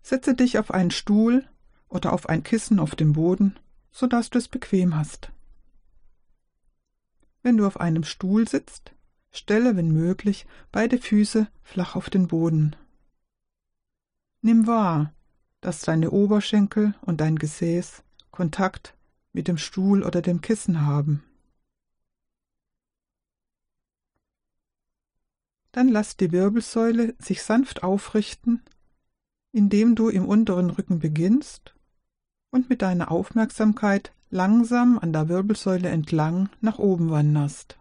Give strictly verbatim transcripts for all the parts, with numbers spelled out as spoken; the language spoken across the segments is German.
Setze dich auf einen Stuhl oder auf ein Kissen auf dem Boden, sodass du es bequem hast. Wenn du auf einem Stuhl sitzt, stelle, wenn möglich, beide Füße flach auf den Boden. Nimm wahr, dass deine Oberschenkel und dein Gesäß Kontakt mit dem Stuhl oder dem Kissen haben. Dann lass die Wirbelsäule sich sanft aufrichten, indem du im unteren Rücken beginnst und mit deiner Aufmerksamkeit langsam an der Wirbelsäule entlang nach oben wanderst.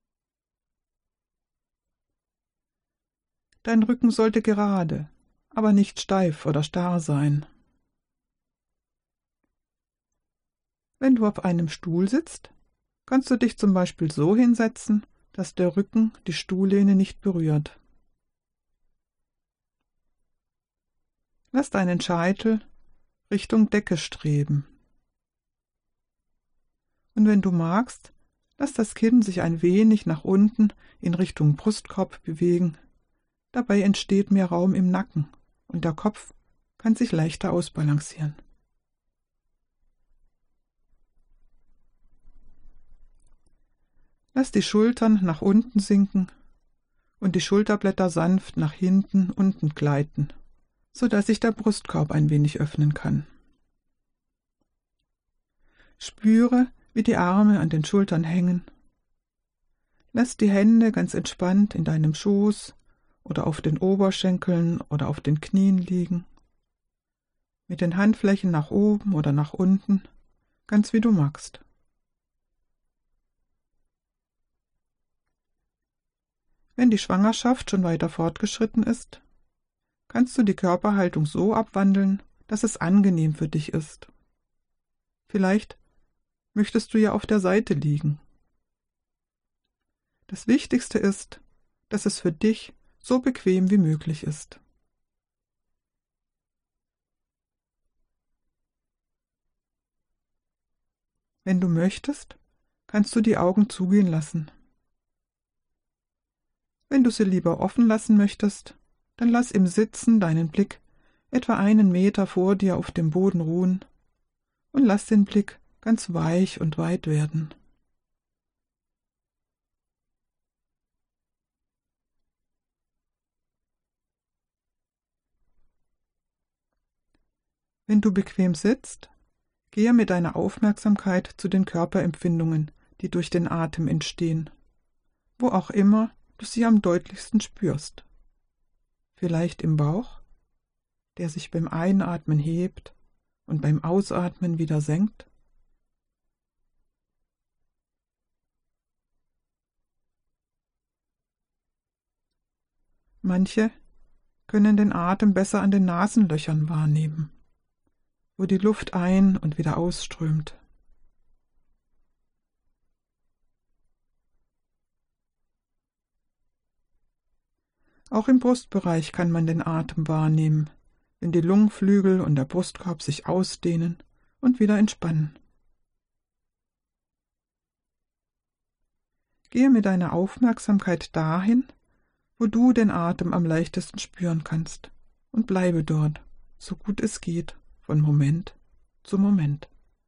Dein Rücken sollte gerade, aber nicht steif oder starr sein. Wenn du auf einem Stuhl sitzt, kannst du dich zum Beispiel so hinsetzen, dass der Rücken die Stuhllehne nicht berührt. Lass deinen Scheitel Richtung Decke streben. Und wenn du magst, lass das Kinn sich ein wenig nach unten in Richtung Brustkorb bewegen. Dabei entsteht mehr Raum im Nacken und der Kopf kann sich leichter ausbalancieren. Lass die Schultern nach unten sinken und die Schulterblätter sanft nach hinten unten gleiten, sodass sich der Brustkorb ein wenig öffnen kann. Spüre, wie die Arme an den Schultern hängen. Lass die Hände ganz entspannt in deinem Schoß oder auf den Oberschenkeln oder auf den Knien liegen. Mit den Handflächen nach oben oder nach unten, ganz wie du magst. Wenn die Schwangerschaft schon weiter fortgeschritten ist, kannst du die Körperhaltung so abwandeln, dass es angenehm für dich ist. Vielleicht möchtest du ja auf der Seite liegen. Das Wichtigste ist, dass es für dich so bequem wie möglich ist. Wenn du möchtest, kannst du die Augen zugehen lassen. Wenn du sie lieber offen lassen möchtest, dann lass im Sitzen deinen Blick etwa einen Meter vor dir auf dem Boden ruhen und lass den Blick ganz weich und weit werden. Wenn du bequem sitzt, gehe mit deiner Aufmerksamkeit zu den Körperempfindungen, die durch den Atem entstehen, wo auch immer du sie am deutlichsten spürst. Vielleicht im Bauch, der sich beim Einatmen hebt und beim Ausatmen wieder senkt. Manche können den Atem besser an den Nasenlöchern wahrnehmen, wo die Luft ein- und wieder ausströmt. Auch im Brustbereich kann man den Atem wahrnehmen, wenn die Lungenflügel und der Brustkorb sich ausdehnen und wieder entspannen. Gehe mit deiner Aufmerksamkeit dahin, wo du den Atem am leichtesten spüren kannst, und bleibe dort, so gut es geht, von Moment zu Moment.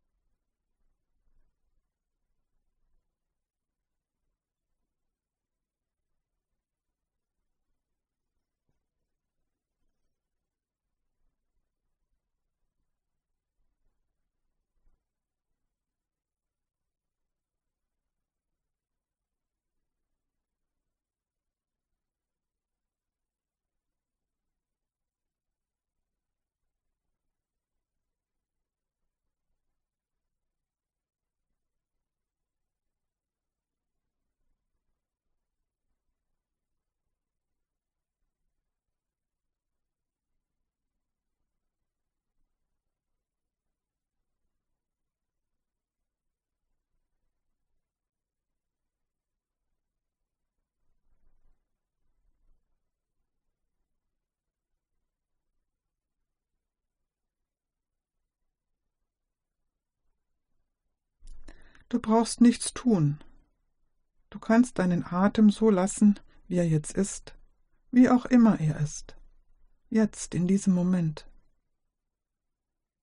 Du brauchst nichts tun. Du kannst deinen Atem so lassen, wie er jetzt ist, wie auch immer er ist, jetzt in diesem Moment.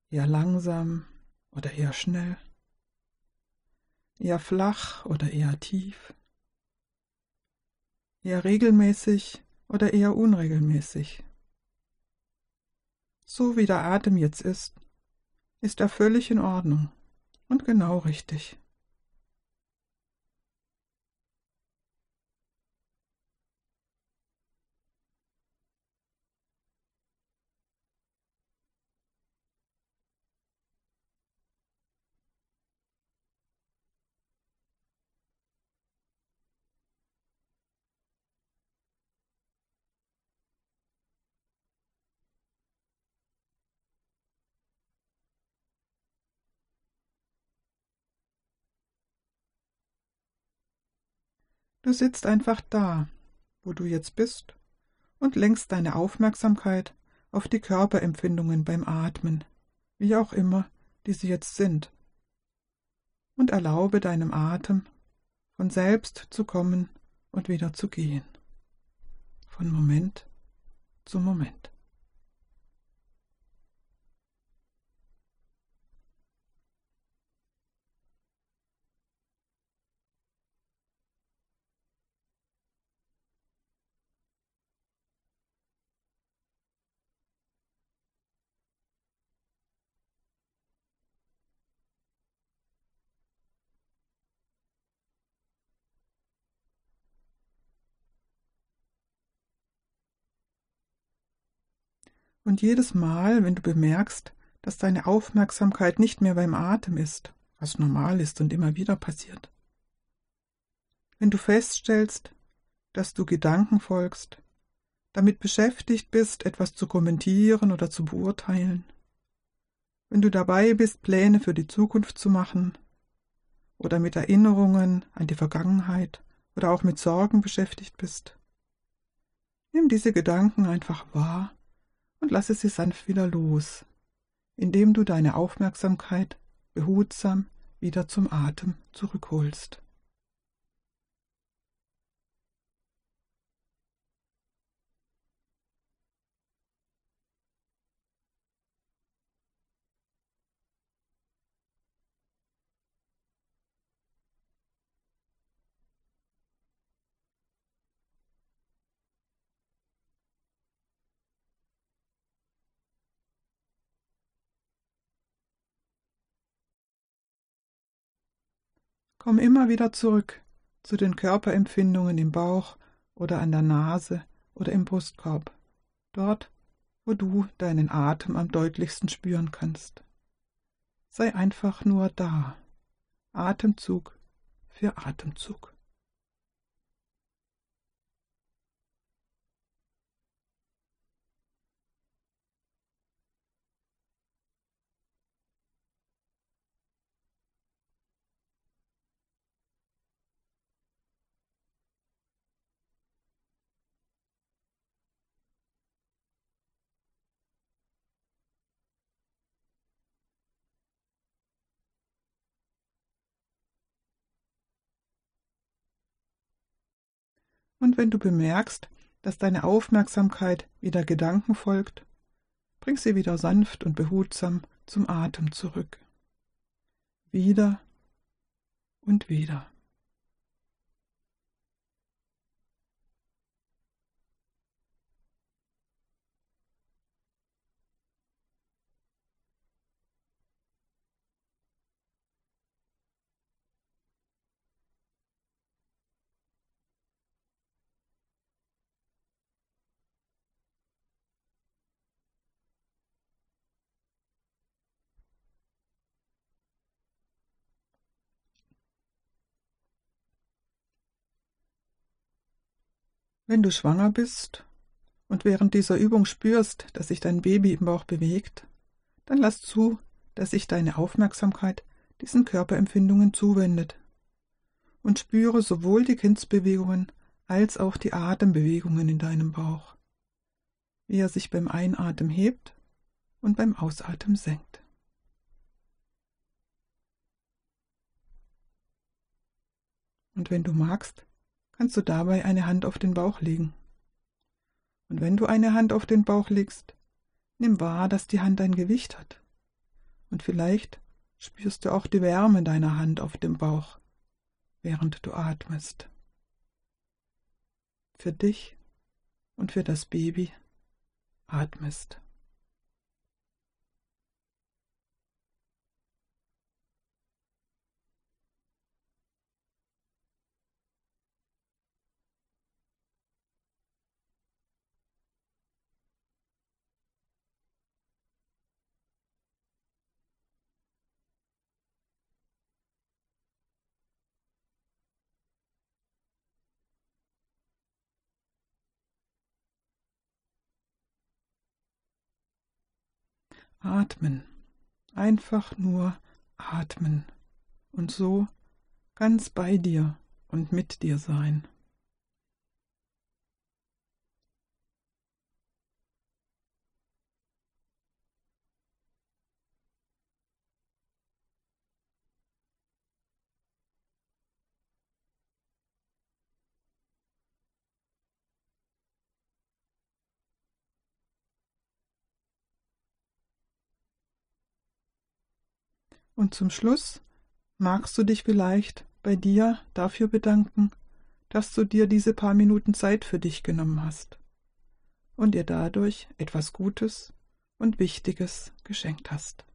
eher langsam oder eher schnell, eher flach oder eher tief, eher regelmäßig oder eher unregelmäßig. So wie der Atem jetzt ist, ist er völlig in Ordnung und genau richtig. Du sitzt einfach da, wo du jetzt bist, und lenkst deine Aufmerksamkeit auf die Körperempfindungen beim Atmen, wie auch immer diese jetzt sind, und erlaube deinem Atem von selbst zu kommen und wieder zu gehen, von Moment zu Moment. Und jedes Mal, wenn du bemerkst, dass deine Aufmerksamkeit nicht mehr beim Atem ist, was normal ist und immer wieder passiert, wenn du feststellst, dass du Gedanken folgst, damit beschäftigt bist, etwas zu kommentieren oder zu beurteilen, wenn du dabei bist, Pläne für die Zukunft zu machen oder mit Erinnerungen an die Vergangenheit oder auch mit Sorgen beschäftigt bist, nimm diese Gedanken einfach wahr und lasse sie sanft wieder los, indem du deine Aufmerksamkeit behutsam wieder zum Atem zurückholst. Komm immer wieder zurück zu den Körperempfindungen im Bauch oder an der Nase oder im Brustkorb, dort, wo du deinen Atem am deutlichsten spüren kannst. Sei einfach nur da, Atemzug für Atemzug. Und wenn du bemerkst, dass deine Aufmerksamkeit wieder Gedanken folgt, bring sie wieder sanft und behutsam zum Atem zurück. Wieder und wieder. Wenn du schwanger bist und während dieser Übung spürst, dass sich dein Baby im Bauch bewegt, dann lass zu, dass sich deine Aufmerksamkeit diesen Körperempfindungen zuwendet und spüre sowohl die Kindsbewegungen als auch die Atembewegungen in deinem Bauch, wie er sich beim Einatmen hebt und beim Ausatmen senkt. Und wenn du magst, kannst du dabei eine Hand auf den Bauch legen. Und wenn du eine Hand auf den Bauch legst, nimm wahr, dass die Hand ein Gewicht hat Und vielleicht spürst du auch die Wärme deiner Hand auf dem Bauch, während du atmest. Für dich und für das Baby atmest. Atmen, einfach nur atmen und so ganz bei dir und mit dir sein. Und zum Schluss magst du dich vielleicht bei dir dafür bedanken, dass du dir diese paar Minuten Zeit für dich genommen hast und dir dadurch etwas Gutes und Wichtiges geschenkt hast.